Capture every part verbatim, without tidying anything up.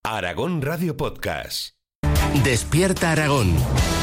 Aragón Radio Podcast. Despierta Aragón.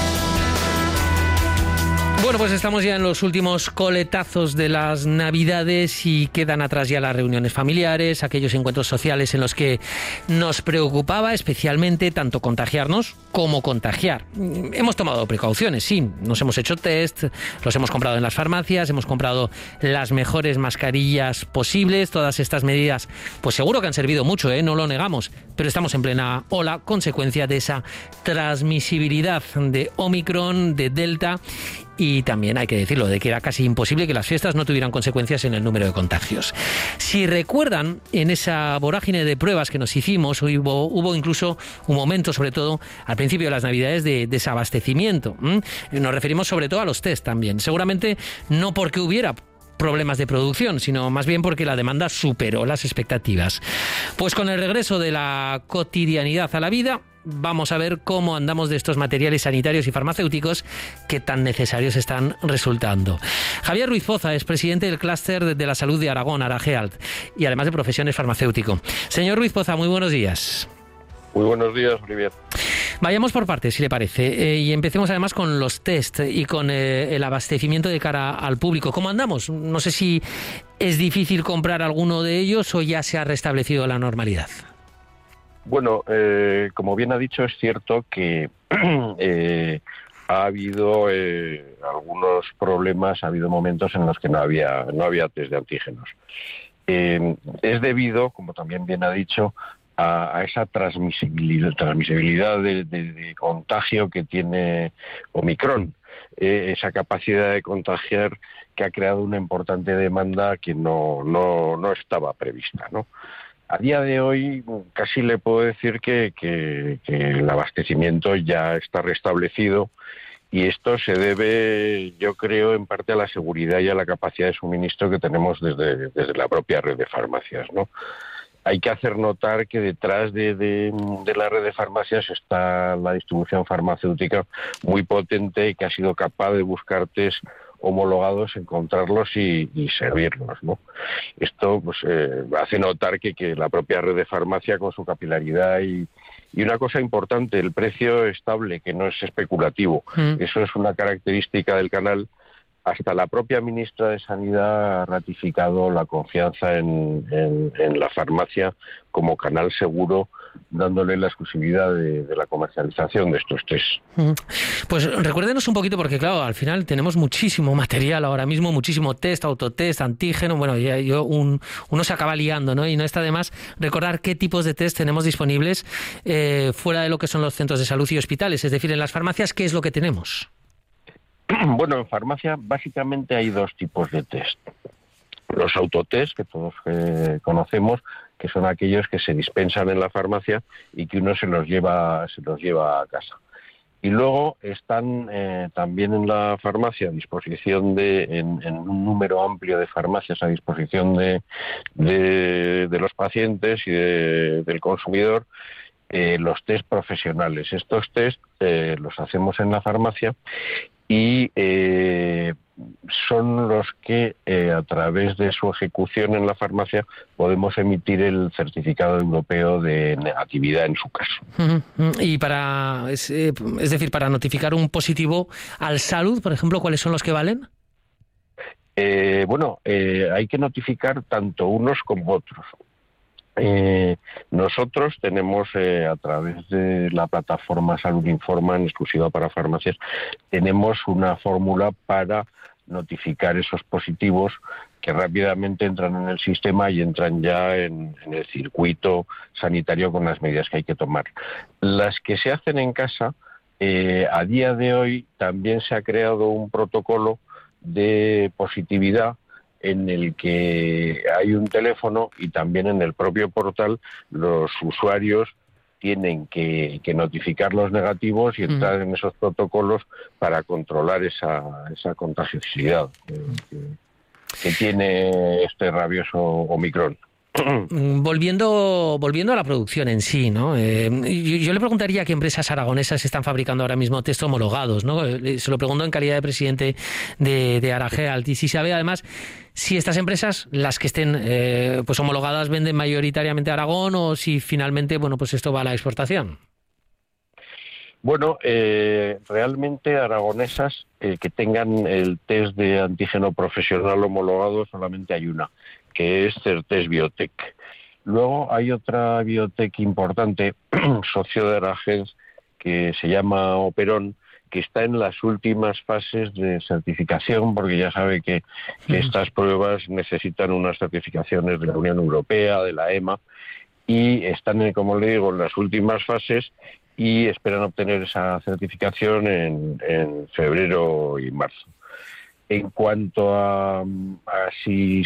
Bueno, pues estamos ya en los últimos coletazos de las Navidades y quedan atrás ya las reuniones familiares, aquellos encuentros sociales en los que nos preocupaba especialmente tanto contagiarnos como contagiar. Hemos tomado precauciones, sí, nos hemos hecho test, los hemos comprado en las farmacias, hemos comprado las mejores mascarillas posibles, todas estas medidas pues seguro que han servido mucho, ¿eh? No lo negamos, pero estamos en plena ola, consecuencia de esa transmisibilidad de Omicron, de Delta. Y también hay que decirlo, de que era casi imposible que las fiestas no tuvieran consecuencias en el número de contagios. Si recuerdan, en esa vorágine de pruebas que nos hicimos, hubo, hubo incluso un momento, sobre todo al principio de las Navidades, de desabastecimiento. ¿Mm? Nos referimos sobre todo a los test también. Seguramente no porque hubiera problemas de producción, sino más bien porque la demanda superó las expectativas. Pues con el regreso de la cotidianidad a la vida, vamos a ver cómo andamos de estos materiales sanitarios y farmacéuticos que tan necesarios están resultando. Javier Ruiz Poza es presidente del Clúster de la Salud de Aragón, ARAGEALT, y además de profesiones farmacéutico. Señor Ruiz Poza, muy buenos días. Muy buenos días, Olivier. Vayamos por partes, si le parece, eh, y empecemos además con los test y con eh, el abastecimiento de cara al público. ¿Cómo andamos? No sé si es difícil comprar alguno de ellos o ya se ha restablecido la normalidad. Bueno, eh, como bien ha dicho, es cierto que eh, ha habido eh, algunos problemas, ha habido momentos en los que no había no había test de antígenos. Eh, es debido, como también bien ha dicho, a, a esa transmisibilidad, transmisibilidad de, de, de contagio que tiene Omicron, eh, esa capacidad de contagiar que ha creado una importante demanda que no no, no estaba prevista, ¿no? A día de hoy casi le puedo decir que, que, que el abastecimiento ya está restablecido y esto se debe, yo creo, en parte a la seguridad y a la capacidad de suministro que tenemos desde, desde la propia red de farmacias, ¿no? Hay que hacer notar que detrás de, de, de la red de farmacias está la distribución farmacéutica muy potente que ha sido capaz de buscar test homologados, encontrarlos y, y servirlos, ¿no? Esto pues eh, hace notar que, que la propia red de farmacia, con su capilaridad y, y una cosa importante, el precio estable, que no es especulativo. Mm. Eso es una característica del canal. Hasta la propia ministra de Sanidad ha ratificado la confianza en, en, en la farmacia como canal seguro, dándole la exclusividad de, de la comercialización de estos test. Pues recuérdenos un poquito, porque claro, al final tenemos muchísimo material ahora mismo, muchísimo test, autotest, antígeno, bueno, ya yo un, uno se acaba liando, ¿no? Y no está de más recordar qué tipos de test tenemos disponibles eh, fuera de lo que son los centros de salud y hospitales, es decir, en las farmacias, ¿qué es lo que tenemos? Bueno, en farmacia básicamente hay dos tipos de test. Los autotest, que todos eh, conocemos, que son aquellos que se dispensan en la farmacia y que uno se los lleva, se los lleva a casa. Y luego están eh, también en la farmacia a disposición de, en, en un número amplio de farmacias a disposición de, de, de los pacientes y de, del consumidor, eh, los test profesionales. Estos test eh, los hacemos en la farmacia y eh, son los que eh, a través de su ejecución en la farmacia podemos emitir el certificado europeo de negatividad en su caso. Y para, es, eh, es decir, para notificar un positivo al salud, por ejemplo, ¿cuáles son los que valen? Eh, bueno, eh, hay que notificar tanto unos como otros. Eh, nosotros tenemos eh, a través de la plataforma Salud Informa, en exclusiva para farmacias, tenemos una fórmula para notificar esos positivos que rápidamente entran en el sistema y entran ya en, en el circuito sanitario con las medidas que hay que tomar. Las que se hacen en casa, eh, a día de hoy también se ha creado un protocolo de positividad en el que hay un teléfono y también en el propio portal los usuarios tienen que, que notificar los negativos y entrar mm. en esos protocolos para controlar esa, esa contagiosidad que, que, que tiene este rabioso Omicron. Volviendo, volviendo a la producción en sí, ¿no? Eh, yo, yo le preguntaría qué empresas aragonesas están fabricando ahora mismo test homologados, ¿no? Se lo pregunto en calidad de presidente de, de Aragealt, y si sabe además si estas empresas, las que estén eh, pues homologadas, venden mayoritariamente a Aragón, o si finalmente, bueno, pues esto va a la exportación. Bueno, eh, realmente aragonesas eh, que tengan el test de antígeno profesional homologado solamente hay una, que es Certest Biotech. Luego hay otra biotech importante, socio de Aragealt, que se llama Operon, que está en las últimas fases de certificación, porque ya sabe que, que estas pruebas necesitan unas certificaciones de la Unión Europea, de la E M A, y están, en, como le digo, en las últimas fases y esperan obtener esa certificación en, en febrero y marzo. En cuanto a, a si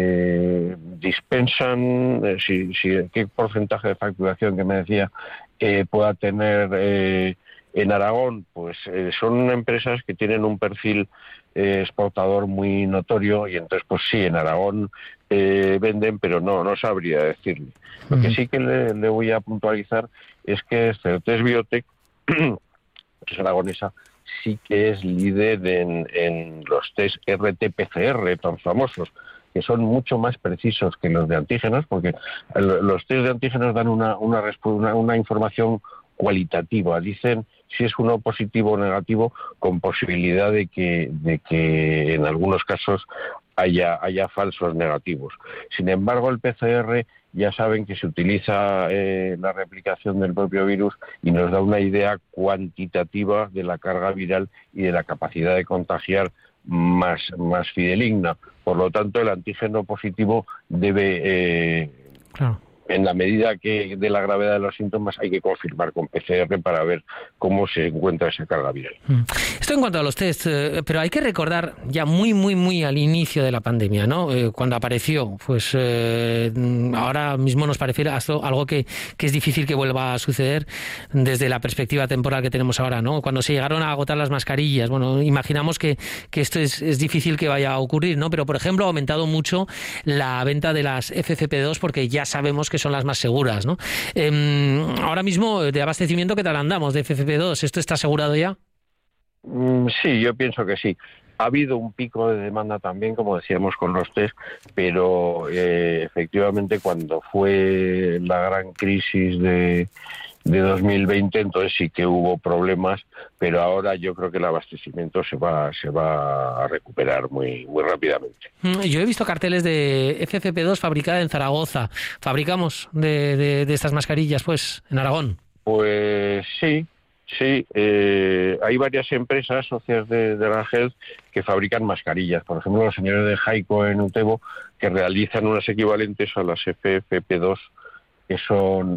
se dispensan, eh, si, si qué porcentaje de facturación que me decía eh, pueda tener eh, en Aragón, pues eh, son empresas que tienen un perfil eh, exportador muy notorio, y entonces pues sí, en Aragón eh, venden, pero no, no sabría decirle. Lo que sí que le, le voy a puntualizar es que Certest Biotech, que es aragonesa, sí que es líder en, en los test R T P C R tan famosos, que son mucho más precisos que los de antígenos, porque los test de antígenos dan una, una, una, una información cualitativa, dicen si es uno positivo o negativo, con posibilidad de que, de que en algunos casos haya, haya falsos negativos. Sin embargo, el P C R ya saben que se utiliza eh, la replicación del propio virus y nos da una idea cuantitativa de la carga viral y de la capacidad de contagiar más, más fidedigna. Por lo tanto, el antígeno positivo debe, eh, claro, en la medida que de la gravedad de los síntomas, hay que confirmar con P C R para ver cómo se encuentra esa carga viral. Esto en cuanto a los test, eh, pero hay que recordar ya muy, muy, muy al inicio de la pandemia, ¿no? Eh, cuando apareció, pues eh, ahora mismo nos parece algo que, que es difícil que vuelva a suceder desde la perspectiva temporal que tenemos ahora, ¿no? Cuando se llegaron a agotar las mascarillas, bueno, imaginamos que, que esto es, es difícil que vaya a ocurrir, ¿no? Pero, por ejemplo, ha aumentado mucho la venta de las F F P dos, porque ya sabemos que son las más seguras, ¿no? Eh, ahora mismo, de abastecimiento, ¿qué tal andamos de F F P dos? ¿Esto está asegurado ya? Sí, yo pienso que sí. Ha habido un pico de demanda también, como decíamos, con los test, pero eh, efectivamente cuando fue la gran crisis de, de dos mil veinte, entonces sí que hubo problemas, pero ahora yo creo que el abastecimiento se va se va a recuperar muy muy rápidamente. Yo he visto carteles de F F P dos fabricada en Zaragoza. ¿Fabricamos de, de, de estas mascarillas, pues, en Aragón? Pues sí. Sí, eh, hay varias empresas socias de, de Aragealt que fabrican mascarillas. Por ejemplo, los señores de Jaico en Utebo, que realizan unas equivalentes a las F F P dos, que son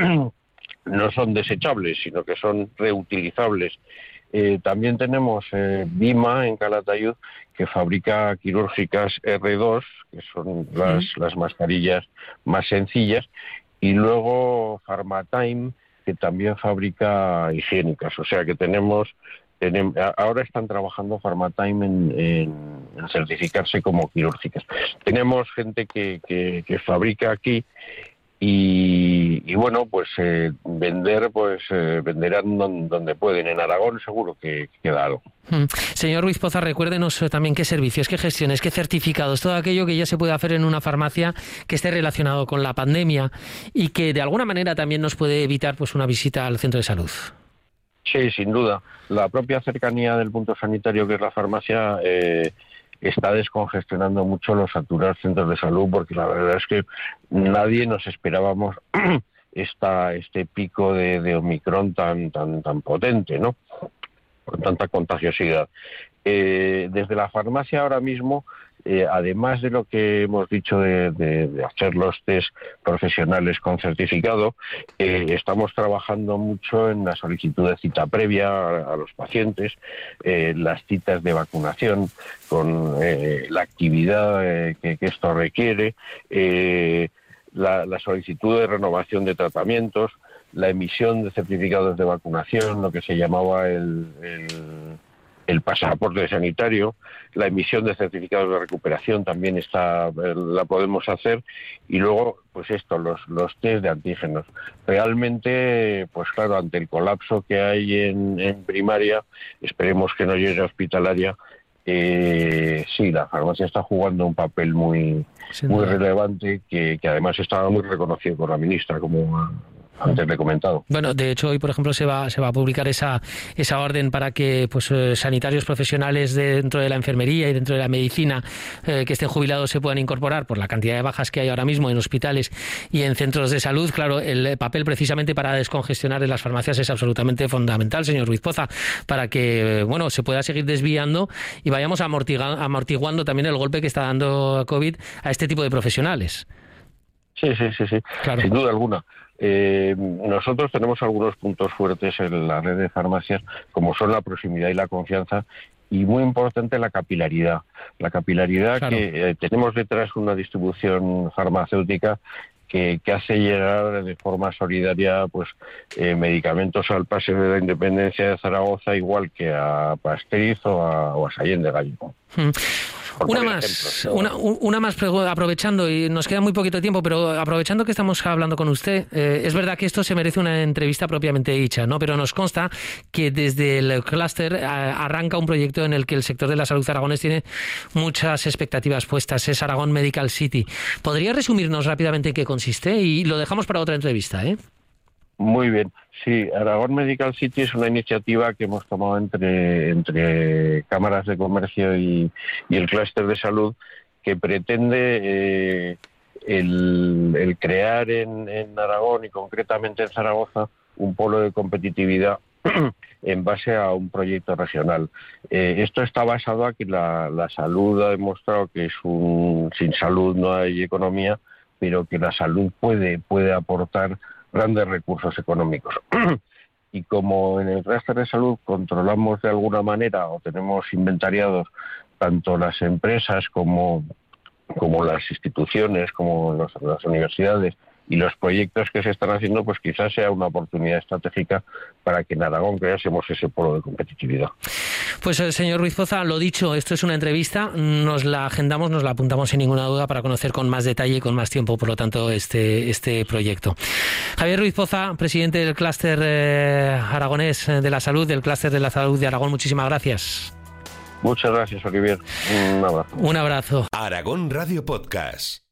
no son desechables, sino que son reutilizables. Eh, también tenemos eh, Bima en Calatayud, que fabrica quirúrgicas R dos, que son las, sí. las mascarillas más sencillas, y luego Pharmatime, que también fabrica higiénicas. O sea que tenemos, tenemos ahora están trabajando Pharmatime en, en, en certificarse como quirúrgicas. Tenemos gente que, que, que fabrica aquí y, y bueno, pues eh, vender, pues eh, venderán donde, donde pueden. En Aragón seguro que, que queda algo. Mm. Señor Ruiz Poza, recuérdenos también qué servicios, qué gestiones, qué certificados, todo aquello que ya se puede hacer en una farmacia que esté relacionado con la pandemia y que de alguna manera también nos puede evitar pues una visita al centro de salud. Sí, sin duda. La propia cercanía del punto sanitario que es la farmacia eh, está descongestionando mucho los saturados centros de salud, porque la verdad es que nadie nos esperábamos esta, este pico de, de Omicron tan, tan, tan potente, ¿no? Con tanta contagiosidad. Eh, desde la farmacia ahora mismo, eh, además de lo que hemos dicho de, de, de hacer los test profesionales con certificado, eh, estamos trabajando mucho en la solicitud de cita previa a, a los pacientes, eh, las citas de vacunación, con eh, la actividad eh, que, que esto requiere, eh, la, la solicitud de renovación de tratamientos, la emisión de certificados de vacunación, lo que se llamaba el, el, el pasaporte sanitario, la emisión de certificados de recuperación también está, la podemos hacer, y luego, pues esto, los, los test de antígenos. Realmente, pues claro, ante el colapso que hay en, en primaria, esperemos que no llegue a hospitalaria, eh, sí, la farmacia está jugando un papel muy, muy relevante, que, que además estaba muy reconocido por la ministra, como antes le he comentado. Bueno, de hecho hoy, por ejemplo, se va se va a publicar esa esa orden para que pues eh, sanitarios profesionales de, dentro de la enfermería y dentro de la medicina eh, que estén jubilados se puedan incorporar por la cantidad de bajas que hay ahora mismo en hospitales y en centros de salud. Claro, el papel precisamente para descongestionar en las farmacias es absolutamente fundamental, señor Ruiz Poza, para que bueno se pueda seguir desviando y vayamos amortiga, amortiguando también el golpe que está dando COVID a este tipo de profesionales. Sí, sí, sí, sí, claro. Sin duda alguna. Eh, nosotros tenemos algunos puntos fuertes en la red de farmacias, como son la proximidad y la confianza, y muy importante la capilaridad. La capilaridad claro. que eh, tenemos detrás una distribución farmacéutica que, que hace llegar de forma solidaria pues eh, medicamentos al Paseo de la Independencia de Zaragoza, igual que a Pastoriz o a, o a Sallén de Gallego. Hmm. Una más, una, una más, aprovechando, y nos queda muy poquito tiempo, pero aprovechando que estamos hablando con usted, eh, es verdad que esto se merece una entrevista propiamente dicha, ¿no? Pero nos consta que desde el clúster arranca un proyecto en el que el sector de la salud aragonés tiene muchas expectativas puestas, es Aragón Medical City. ¿Podría resumirnos rápidamente en qué consiste? Y lo dejamos para otra entrevista, ¿eh? Muy bien. Sí, Aragón Medical City es una iniciativa que hemos tomado entre, entre cámaras de comercio y, y el clúster de salud, que pretende eh, el, el crear en, en Aragón y concretamente en Zaragoza un polo de competitividad en base a un proyecto regional. Eh, esto está basado a que la, la salud ha demostrado que es un, sin salud no hay economía, pero que la salud puede, puede aportar grandes recursos económicos. Y como en el clúster de salud controlamos de alguna manera o tenemos inventariados tanto las empresas como, como las instituciones, como los, las universidades y los proyectos que se están haciendo, pues quizás sea una oportunidad estratégica para que en Aragón creásemos ese polo de competitividad. Pues señor Ruiz Poza, lo dicho, esto es una entrevista, nos la agendamos, nos la apuntamos sin ninguna duda para conocer con más detalle y con más tiempo, por lo tanto, este este proyecto. Javier Ruiz Poza, presidente del clúster eh, aragonés de la salud, del clúster de la salud de Aragón, muchísimas gracias. Muchas gracias, Olivier. Un abrazo. Un abrazo. Aragón Radio Podcast.